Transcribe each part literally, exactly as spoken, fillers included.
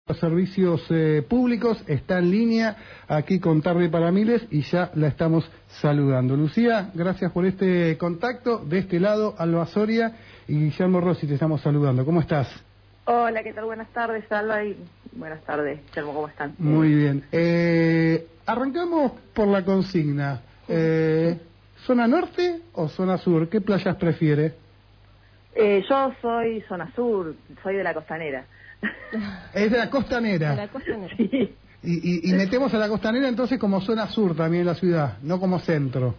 Los servicios eh, públicos está en línea aquí con Tarde para Miles y ya la estamos saludando. Lucía, gracias por este contacto. De este lado, Alba Soria y Guillermo Rossi te estamos saludando. ¿Cómo estás? Hola, ¿qué tal? Buenas tardes, Alba, y buenas tardes, Guillermo, ¿cómo están? Muy bien. Eh, arrancamos por la consigna. Eh, ¿Zona norte o zona sur? ¿Qué playas prefiere? Eh, yo soy zona sur, soy de la costanera. Es de la costanera. De la costanera. Sí. Y, y, y metemos a la costanera entonces como zona sur también en la ciudad, no como centro.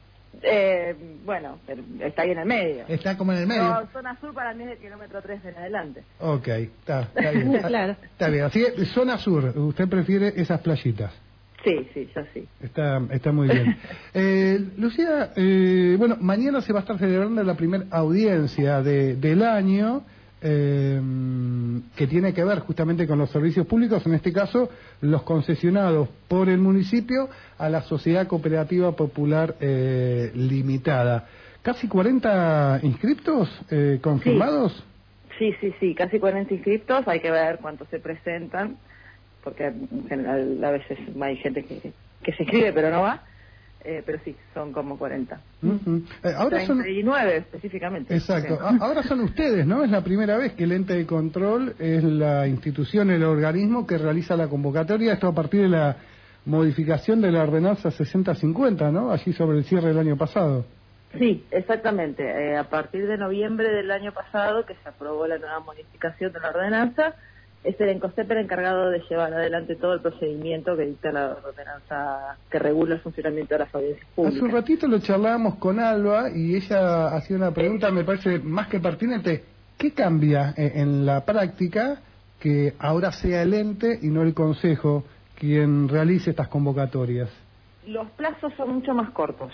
Eh, bueno, pero está ahí en el medio. Está como en el medio. No, zona sur para mí es del kilómetro tres en adelante. Ok, está, está bien. Claro. Está bien, así que zona sur, usted prefiere esas playitas. Sí, sí, yo sí. Está, está muy bien. Eh, Lucía, eh, bueno, mañana se va a estar celebrando la primera audiencia de, del año, eh, que tiene que ver justamente con los servicios públicos, en este caso los concesionados por el municipio a la Sociedad Cooperativa Popular eh, Limitada. ¿Casi cuarenta inscriptos eh, confirmados? Sí, sí, sí, casi cuarenta inscriptos, hay que ver cuántos se presentan, porque en general a veces hay gente que, que se inscribe pero no va, eh, pero sí, son como cuarenta. Uh-huh. eh, ahora treinta y nueve son... específicamente. Exacto, Sí. ahora son ustedes, ¿no? Es la primera vez que el ente de control es la institución, el organismo que realiza la convocatoria, esto a partir de la modificación de la ordenanza sesenta cincuenta, ¿no? Allí sobre el cierre del año pasado. Sí, exactamente. Eh, a partir de noviembre del año pasado, que se aprobó la nueva modificación de la ordenanza, es el ENCOSEP el encargado de llevar adelante todo el procedimiento que dicta la ordenanza que regula el funcionamiento de las audiencias públicas. Hace un ratito lo charlábamos con Alba y ella hacía una pregunta, me parece más que pertinente. ¿Qué cambia en la práctica que ahora sea el ente y no el Consejo quien realice estas convocatorias? Los plazos son mucho más cortos.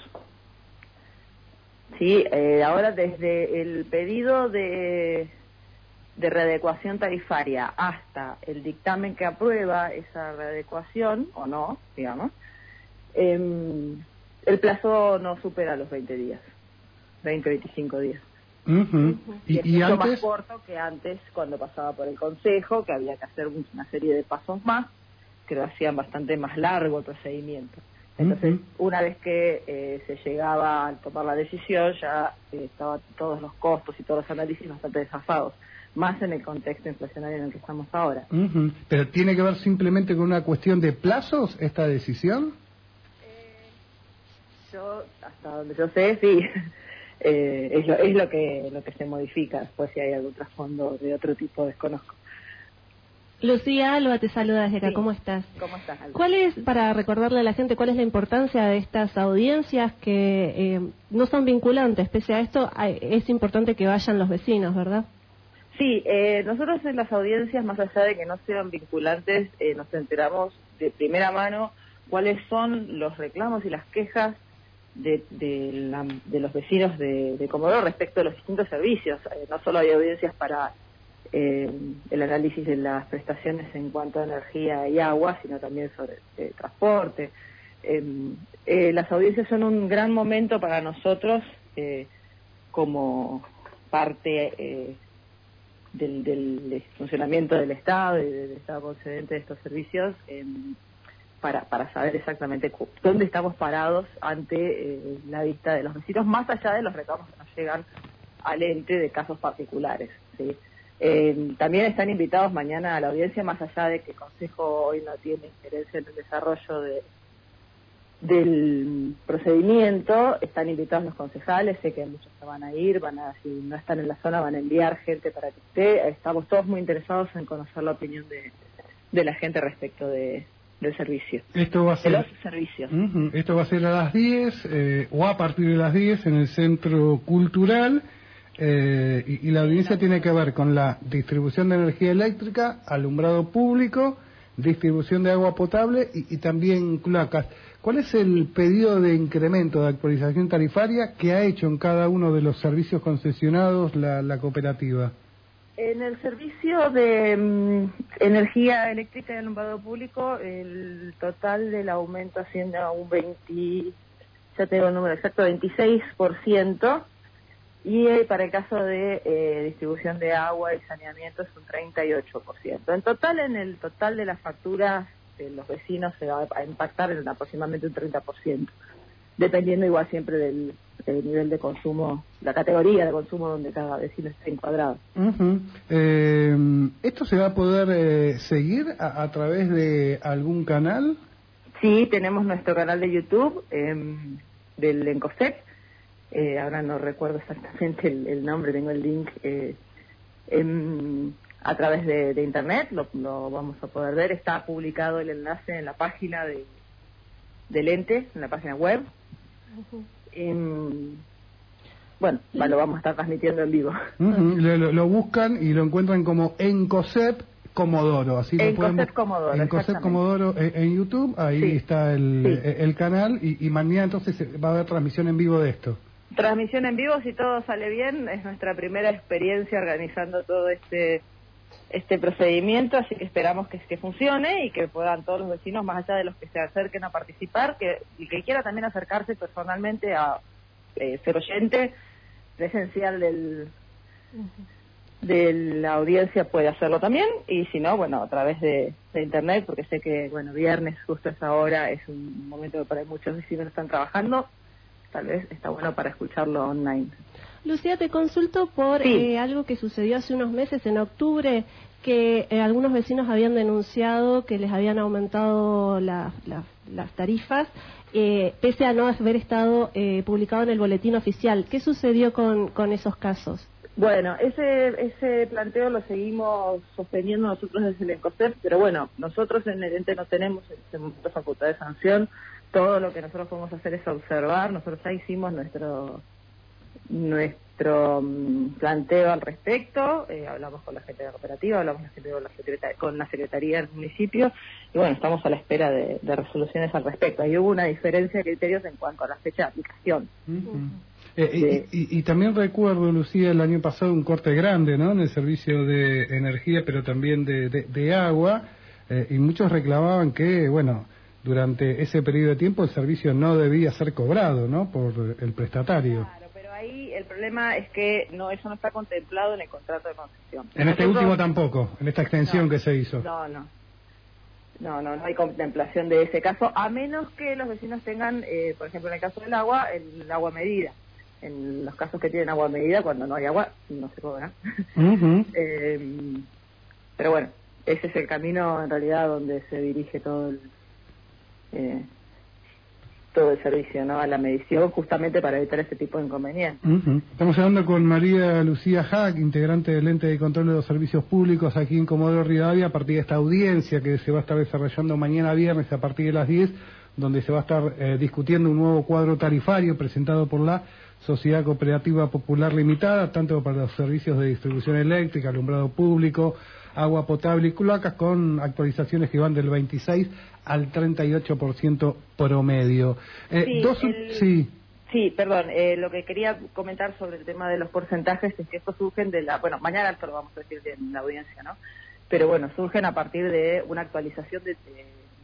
Sí, eh, ahora desde el pedido de... de readecuación tarifaria hasta el dictamen que aprueba esa readecuación, o no, digamos, eh, el plazo no supera los veinte días, veinte, veinticinco días. Uh-huh. Y, y, es y mucho antes... más corto que antes, cuando pasaba por el Consejo, que había que hacer una serie de pasos más, que lo hacían bastante más largo el procedimiento. Entonces, uh-huh. una vez que eh, se llegaba a tomar la decisión, ya eh, estaban todos los costos y todos los análisis bastante desfasados, más en el contexto inflacionario en el que estamos ahora. Uh-huh. ¿Pero tiene que ver simplemente con una cuestión de plazos esta decisión? Eh, yo, hasta donde yo sé, sí. eh, es lo, es lo que lo que se modifica. Después, si hay algún trasfondo de otro tipo, desconozco. Lucía, Alba te saluda desde acá. Sí. ¿Cómo estás? ¿Cómo estás, Alba? ¿Cuál es, para recordarle a la gente, cuál es la importancia de estas audiencias que eh, no son vinculantes? Pese a esto, hay, es importante que vayan los vecinos, ¿verdad? Sí, eh, nosotros en las audiencias, más allá de que no sean vinculantes, eh, nos enteramos de primera mano cuáles son los reclamos y las quejas de, de, la, de los vecinos de, de Comodoro respecto a los distintos servicios. Eh, no solo hay audiencias para eh, el análisis de las prestaciones en cuanto a energía y agua, sino también sobre eh, transporte. Eh, eh, las audiencias son un gran momento para nosotros eh, como parte... Eh, Del, del funcionamiento del Estado y del Estado concedente de estos servicios, eh, para, para saber exactamente dónde estamos parados ante eh, la vista de los vecinos, más allá de los reclamos que nos llegan al ente de casos particulares, ¿sí? Eh, también están invitados mañana a la audiencia, más allá de que el Consejo hoy no tiene injerencia en el desarrollo de del procedimiento, están invitados los concejales, sé que muchos se van a ir, van a, si no están en la zona van a enviar gente para que esté, estamos todos muy interesados en conocer la opinión de, de la gente respecto de, del servicio. Esto va a ser, de los servicios. Uh-huh. Esto va a ser a las diez, eh, o a partir de las diez en el Centro Cultural, eh, y, y la audiencia tiene que ver con la distribución de energía eléctrica, alumbrado público, distribución de agua potable y, y también cloacas. ¿Cuál es el pedido de incremento, de actualización tarifaria que ha hecho en cada uno de los servicios concesionados la, la cooperativa? En el servicio de um, energía eléctrica y alumbrado público, el total del aumento asciende a un veinte, ya tengo el número exacto, veintiséis por ciento, y eh, para el caso de eh, distribución de agua y saneamiento es un treinta y ocho por ciento. En total, en el total de las facturas de los vecinos se va a impactar en aproximadamente un treinta por ciento, dependiendo igual siempre del, del nivel de consumo, la categoría de consumo donde cada vecino está encuadrado. Uh-huh. eh, ¿Esto se va a poder eh, seguir a, a través de algún canal? Sí, tenemos nuestro canal de YouTube eh, del ENCOSEP. Eh, ahora no recuerdo exactamente el, el nombre, tengo el link eh, en, a través de, de internet, lo, lo vamos a poder ver. Está publicado el enlace en la página de, del ente, en la página web. Uh-huh. eh, bueno, uh-huh. lo vamos a estar transmitiendo en vivo. Uh-huh. lo, lo buscan y lo encuentran como ENCOSEP Comodoro, así lo podemos. ENCOSEP Comodoro, ENCOSEP Comodoro en, en YouTube, ahí sí. está el, sí. el, el canal y, y mañana entonces va a haber transmisión en vivo de esto. Transmisión en vivo, si todo sale bien, es nuestra primera experiencia organizando todo este este procedimiento, así que esperamos que, que funcione y que puedan todos los vecinos, más allá de los que se acerquen a participar, que el que quiera también acercarse personalmente a eh, ser oyente presencial del de la audiencia puede hacerlo también, y si no, bueno, a través de, de internet, porque sé que, bueno, viernes justo a esa hora es un momento que para muchos vecinos están trabajando, tal vez está bueno para escucharlo online. Lucía, te consulto por sí. eh, algo que sucedió hace unos meses, en octubre, que eh, algunos vecinos habían denunciado que les habían aumentado la, la, las tarifas, eh, pese a no haber estado eh, publicado en el boletín oficial. ¿Qué sucedió con, con esos casos? Bueno, ese ese planteo lo seguimos sosteniendo nosotros desde el ENCOSEP, pero bueno, nosotros en el ente no tenemos en este momento facultad de sanción. Todo lo que nosotros podemos hacer es observar. Nosotros ya hicimos nuestro nuestro um, planteo al respecto, eh, hablamos con la gente de la cooperativa, hablamos con la, secretaría, con la Secretaría del municipio, y bueno, estamos a la espera de, de resoluciones al respecto. Ahí hubo una diferencia de criterios en cuanto a la fecha de aplicación. Uh-huh. Eh, y, y, y también recuerdo, Lucía, el año pasado un corte grande, ¿no?, en el servicio de energía, pero también de, de, de agua, eh, y muchos reclamaban que, bueno, durante ese periodo de tiempo el servicio no debía ser cobrado, ¿no?, por el prestatario. Claro, pero ahí el problema es que no, eso no está contemplado en el contrato de concesión. En este Nosotros, último tampoco, en esta extensión no, que se hizo. No, no. No, no, no hay contemplación de ese caso, a menos que los vecinos tengan, eh, por ejemplo, en el caso del agua, el agua medida. En los casos que tienen agua medida, cuando no hay agua, no se cobra. Uh-huh. eh, pero bueno, ese es el camino en realidad donde se dirige todo el eh, todo el servicio, ¿no?, a la medición, justamente para evitar ese tipo de inconvenientes. Uh-huh. Estamos hablando con María Lucía Hack, integrante del ente de control de los servicios públicos aquí en Comodoro Rivadavia, a partir de esta audiencia que se va a estar desarrollando mañana viernes a partir de las diez, donde se va a estar eh, discutiendo un nuevo cuadro tarifario presentado por la Sociedad Cooperativa Popular Limitada, tanto para los servicios de distribución eléctrica, alumbrado público, agua potable y cloacas, con actualizaciones que van del veintiséis al treinta y ocho por ciento promedio. Eh, sí, dos, el, sí. sí, perdón, eh, lo que quería comentar sobre el tema de los porcentajes es que estos surgen de la, bueno, mañana esto lo vamos a decir en la audiencia, ¿no? Pero bueno, surgen a partir de una actualización de, de,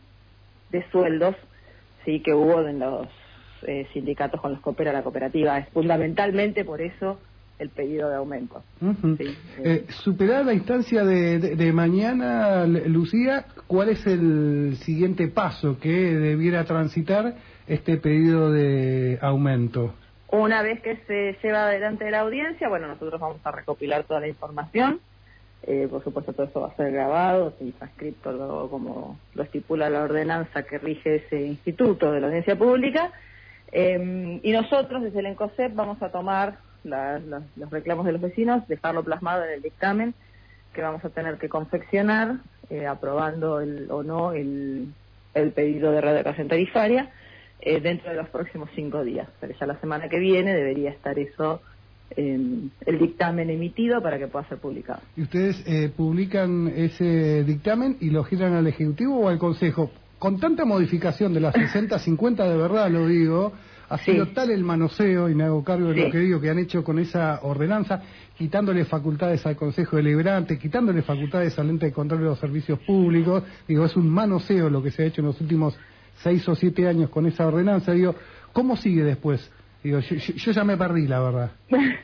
de sueldos, sí, que hubo en los eh, sindicatos con los que opera la cooperativa. Es fundamentalmente por eso el pedido de aumento. Uh-huh. Sí, eh. Eh, superada la instancia de, de, de mañana, Lucía, ¿cuál es el siguiente paso que debiera transitar este pedido de aumento? Una vez que se lleva adelante la audiencia, bueno, nosotros vamos a recopilar toda la información. Eh, por supuesto, todo eso va a ser grabado y transcrito luego, como lo estipula la ordenanza que rige ese instituto de la audiencia pública. Eh, y nosotros, desde el ENCOSEP, vamos a tomar la, la, los reclamos de los vecinos, dejarlo plasmado en el dictamen que vamos a tener que confeccionar, eh, aprobando el, o no el, el pedido de readecuación tarifaria eh, dentro de los próximos cinco días. O sea, ya la semana que viene debería estar eso, eh, el dictamen emitido para que pueda ser publicado. ¿Y ustedes eh, publican ese dictamen y lo giran al Ejecutivo o al Consejo? Con tanta modificación de las sesenta cincuenta, de verdad lo digo, ha sido sí. tal el manoseo, y me hago cargo de sí. lo que digo, que han hecho con esa ordenanza, quitándole facultades al Consejo Deliberante, quitándole facultades al ente de control de los servicios públicos. Digo, es un manoseo lo que se ha hecho en los últimos seis o siete años con esa ordenanza. Digo, ¿cómo sigue después? Digo, yo, yo ya me perdí, la verdad.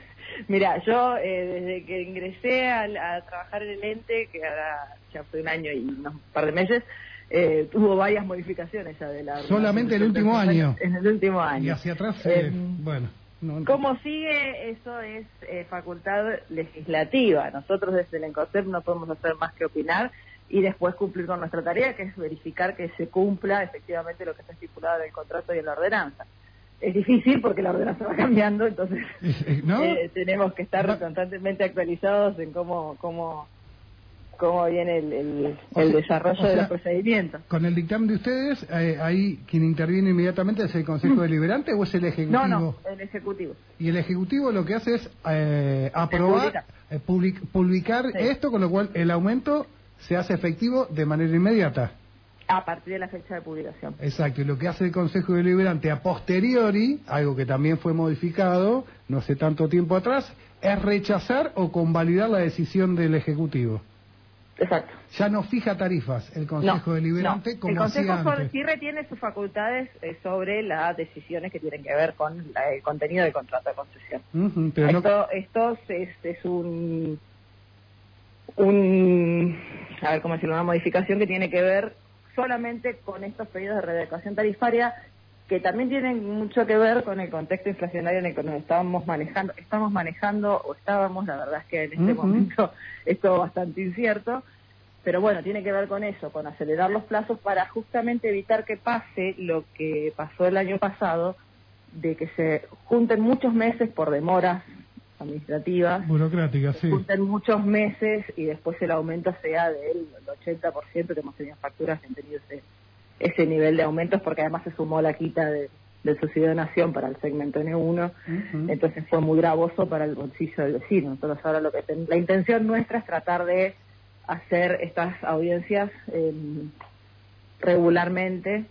Mira, yo eh, desde que ingresé a, a trabajar en el ente, que ahora ya fue un año y unos par de meses, eh, tuvo varias modificaciones ya de la... Solamente el último año. En el último año. Y hacia atrás, eh, eh, bueno... No, ¿Cómo sigue? Eso es eh, facultad legislativa. Nosotros desde el ENCOSEP no podemos hacer más que opinar y después cumplir con nuestra tarea, que es verificar que se cumpla efectivamente lo que está estipulado en el contrato y en la ordenanza. Es difícil porque la ordenanza va cambiando, entonces ¿no? eh, tenemos que estar constantemente actualizados en cómo cómo cómo viene el, el, el sea, desarrollo o sea, de los procedimientos. Con el dictamen de ustedes, eh, ahí quien interviene inmediatamente es el Consejo Deliberante o es el Ejecutivo. No, no, el Ejecutivo. Y el Ejecutivo lo que hace es eh, aprobar, eh, public, publicar sí. esto, con lo cual el aumento se hace efectivo de manera inmediata. A partir de la fecha de publicación. Exacto, y lo que hace el Consejo Deliberante a posteriori, algo que también fue modificado no hace tanto tiempo atrás, es rechazar o convalidar la decisión del Ejecutivo. Exacto. Ya no fija tarifas el Consejo no, Deliberante no. como el Consejo hacía antes. sí retiene sus facultades eh, sobre las decisiones que tienen que ver con la, el contenido del contrato de concesión. Uh-huh, pero esto no... esto es, es un, un, a ver cómo decirlo, una modificación que tiene que ver solamente con estos pedidos de readecuación tarifaria, que también tienen mucho que ver con el contexto inflacionario en el que nos estábamos manejando, estamos manejando o estábamos, la verdad es que en este uh-huh. momento es todo bastante incierto, pero bueno, tiene que ver con eso, con acelerar los plazos para justamente evitar que pase lo que pasó el año pasado, de que se junten muchos meses por demoras administrativas, burocráticas, sí. Se junten muchos meses y después el aumento sea del ochenta por ciento, que hemos tenido facturas que han tenido ese ese nivel de aumentos, porque además se sumó la quita de, del subsidio de nación para el segmento N uno, uh-huh. entonces fue muy gravoso para el bolsillo del vecino. Entonces ahora lo que ten, la intención nuestra es tratar de hacer estas audiencias eh, regularmente,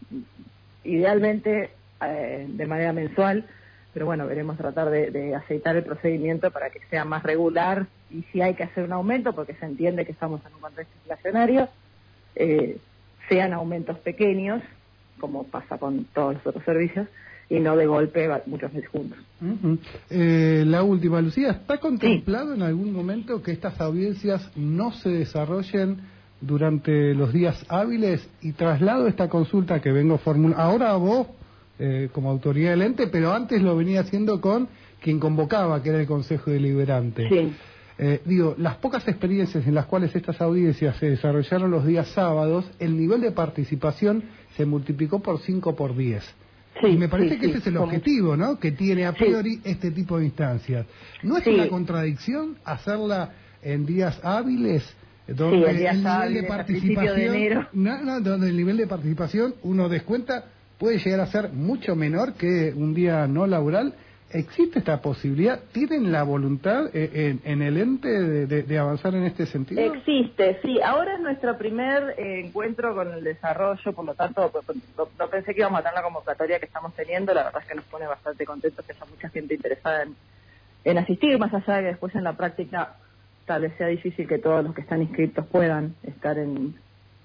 idealmente eh, de manera mensual, pero bueno, veremos tratar de, de aceitar el procedimiento para que sea más regular, y si hay que hacer un aumento, porque se entiende que estamos en un contexto inflacionario, eh, sean aumentos pequeños, como pasa con todos los otros servicios, y no de golpe muchos meses juntos. Uh-huh. eh, la última, Lucía, ¿está contemplado sí. en algún momento que estas audiencias no se desarrollen durante los días hábiles? Y traslado esta consulta que vengo formulando ahora a vos eh, como autoridad del ente, pero antes lo venía haciendo con quien convocaba, que era el Consejo Deliberante. Sí. Eh, digo, las pocas experiencias en las cuales estas audiencias se desarrollaron los días sábados, el nivel de participación se multiplicó por cinco por diez. Sí, y me parece sí, que sí, ese es el como... objetivo, ¿no? Que tiene a priori sí. este tipo de instancias. ¿No es sí. una contradicción hacerla en días hábiles, donde sí, días el nivel hábiles, de participación, de enero. No, no, donde el nivel de participación uno descuenta puede llegar a ser mucho menor que un día no laboral? ¿Existe esta posibilidad? ¿Tienen la voluntad en, en el ente de, de, de avanzar en este sentido? Existe, sí. Ahora es nuestro primer eh, encuentro con el desarrollo, por lo tanto, no, no pensé que íbamos a tener la convocatoria que estamos teniendo. La verdad es que nos pone bastante contentos que haya mucha gente interesada en, en asistir, más allá de que después en la práctica tal vez sea difícil que todos los que están inscritos puedan estar en...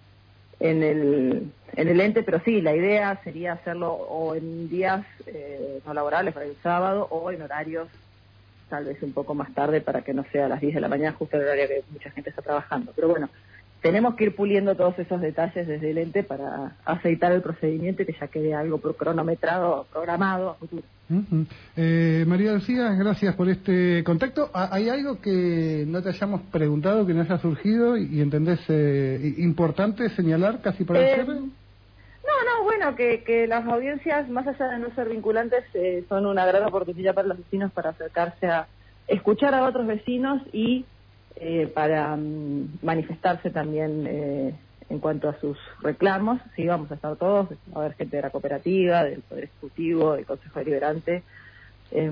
en el en el ente, pero sí, la idea sería hacerlo o en días eh, no laborables, para el sábado, o en horarios tal vez un poco más tarde, para que no sea a las diez de la mañana, justo el horario que mucha gente está trabajando. Pero bueno, tenemos que ir puliendo todos esos detalles desde el ente para aceitar el procedimiento y que ya quede algo cronometrado, programado a futuro. Uh-huh. eh, María Lucía, gracias por este contacto. ¿Hay algo que no te hayamos preguntado, que no haya surgido y entendés eh, importante señalar casi para el cierre? No, no, bueno, que, que las audiencias, más allá de no ser vinculantes, eh, son una gran oportunidad para los vecinos para acercarse a escuchar a otros vecinos y eh, para um, manifestarse también eh, en cuanto a sus reclamos. Sí, vamos a estar todos, va a haber gente de la cooperativa, del Poder Ejecutivo, del Consejo Deliberante eh,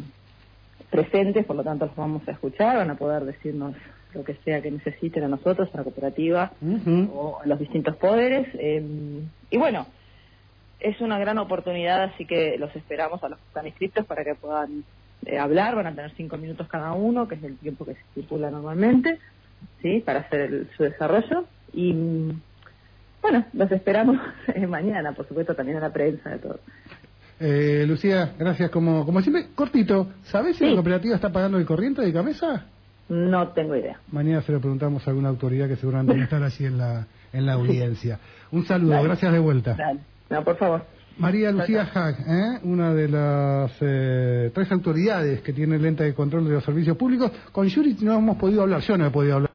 presentes, por lo tanto los vamos a escuchar, van a poder decirnos lo que sea que necesiten a nosotros, a la cooperativa uh-huh. o a los distintos poderes. Eh, y bueno, es una gran oportunidad, así que los esperamos a los que están inscritos para que puedan eh, hablar. Van a tener cinco minutos cada uno, que es el tiempo que se estipula normalmente, ¿sí? Para hacer el, su desarrollo. Y bueno, los esperamos mañana, por supuesto, también a la prensa de todo. Eh, Lucía, gracias como, como siempre. Cortito, ¿sabés si sí. la cooperativa está pagando el corriente de Camesa? No tengo idea. Mañana se lo preguntamos a alguna autoridad que seguramente va a estar allí en la, en la audiencia. Un saludo, Dale. gracias de vuelta. Dale. No, por favor. María Lucía Hack, ¿eh? una de las eh, tres autoridades que tiene el ente de control de los servicios públicos. Con Yuri no hemos podido hablar, yo no he podido hablar.